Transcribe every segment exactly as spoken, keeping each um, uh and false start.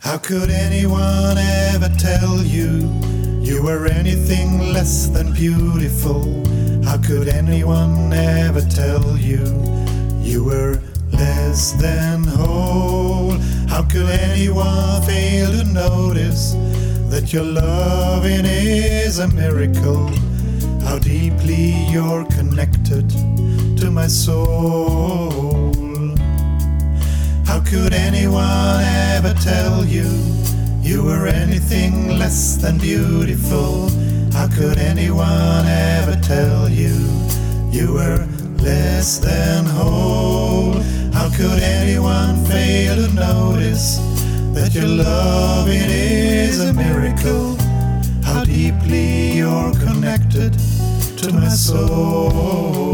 How could anyone ever tell you you were anything less than beautiful? How could anyone ever tell you you were less than whole? How could anyone fail to notice that your loving is a miracle? How deeply you're connected to my soul. How could anyone ever tell you you were anything less than beautiful? How could anyone ever tell you you were less than whole? How could anyone fail to notice that your loving is a miracle? How deeply you're connected to my soul.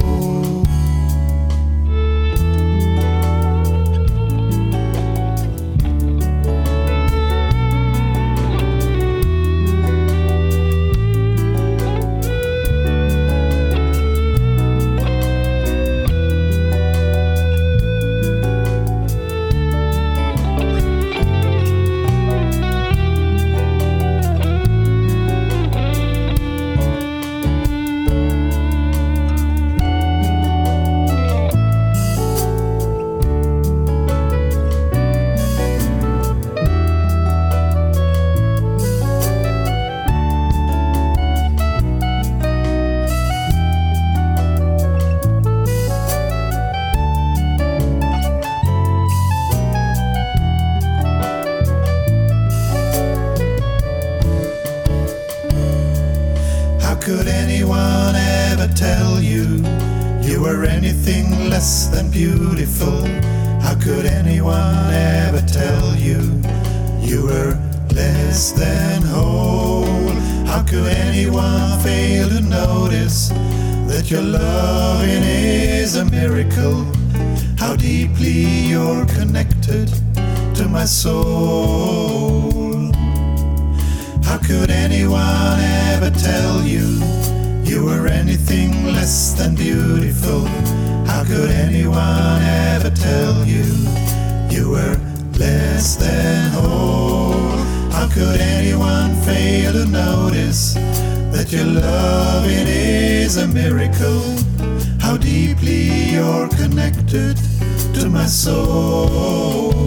How could anyone ever tell you you were anything less than beautiful? How could anyone ever tell you you were less than whole? How could anyone fail to notice that your loving is a miracle? How deeply you're connected to my soul. How could anyone ever tell you you were anything less than beautiful? How could anyone ever tell you you were less than whole? How could anyone fail to notice that your loving is a miracle? How deeply you're connected to my soul.